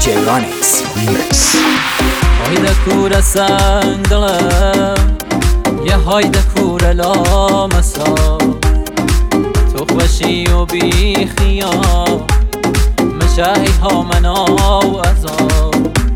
DJ Ronix Remix. هایده کور سندلم یه هایده کور لامسا تو خوشی و بی خیال مشاهی ها مناو ازا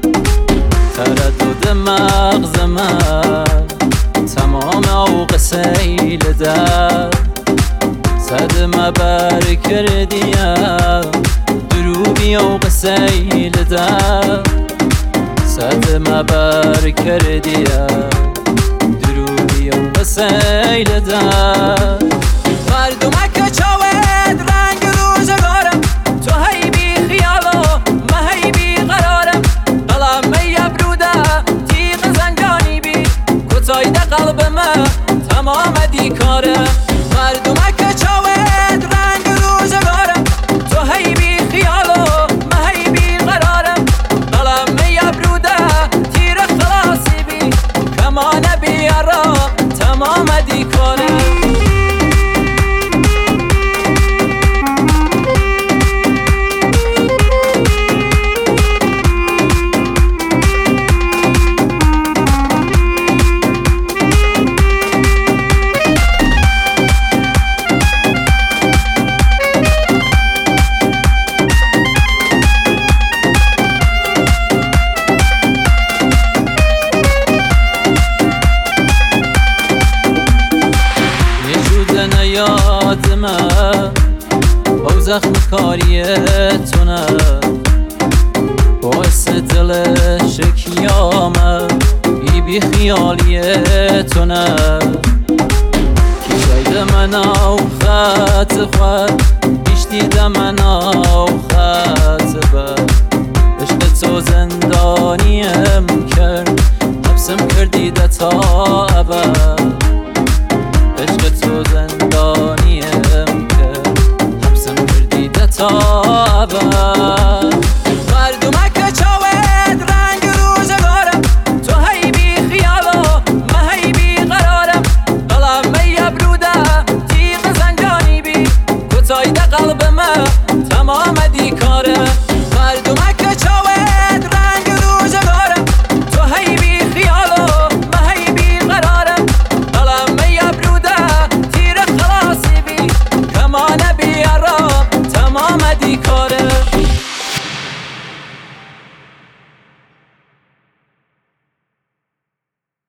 تردد مغز من تمام اوق سیل در صد مبر کردیم دروبی اوق سیل در صد مبر کردیم دروبی اوق سیل در مردمک چاود رنگ روزگارم تو هی بی خیالو من هی بی قرارم قلم یبروده تیغ زنجانی بی کتایده قلب من تمام دیکاره مردمک چاود رنگ روزگارم تو هی بی خیالو من هی بی قرارم قلم یبروده تیر خلاصی بی کمان بیارا تمام دیکاره یادمه با زخم کاریتونه باعث دل شکیامه بی خیالیتونه کی شایده من او خط خود بیش دیده من او خط بد عشق تو زندانیم کرد حبسم کردیده تا ابد عشق تو